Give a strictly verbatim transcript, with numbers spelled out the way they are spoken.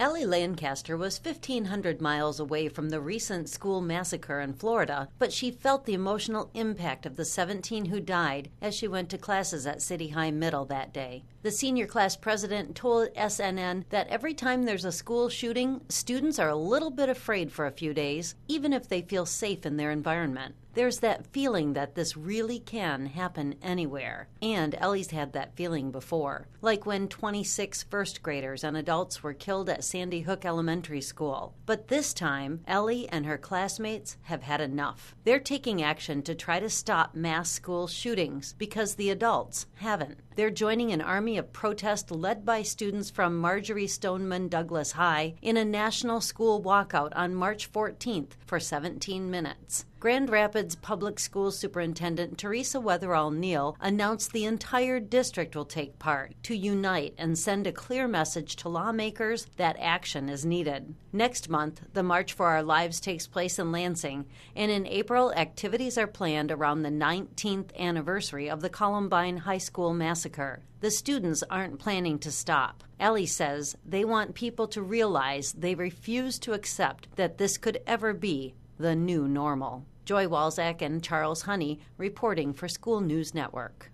Ellie Lancaster was fifteen hundred miles away from the recent school massacre in Florida, but she felt the emotional impact of the seventeen who died as she went to classes at City High Middle that day. The senior class president told S N N that every time there's a school shooting, students are a little bit afraid for a few days, even if they feel safe in their environment. There's that feeling that this really can happen anywhere, and Ellie's had that feeling before, like when twenty-six first graders and adults were killed at Sandy Hook Elementary School. But this time, Ellie and her classmates have had enough. They're taking action to try to stop mass school shootings because the adults haven't. They're joining an army of protest led by students from Marjorie Stoneman Douglas High in a national school walkout on March fourteenth for seventeen minutes. Grand Rapids Public Schools Superintendent Teresa Weatherall Neal announced the entire district will take part to unite and send a clear message to lawmakers that action is needed. Next month, the March for Our Lives takes place in Lansing, and in April, activities are planned around the nineteenth anniversary of the Columbine High School massacre. The students aren't planning to stop. Ellie says they want people to realize they refuse to accept that this could ever be the new normal. Joy Walzak and Charles Honey reporting for School News Network.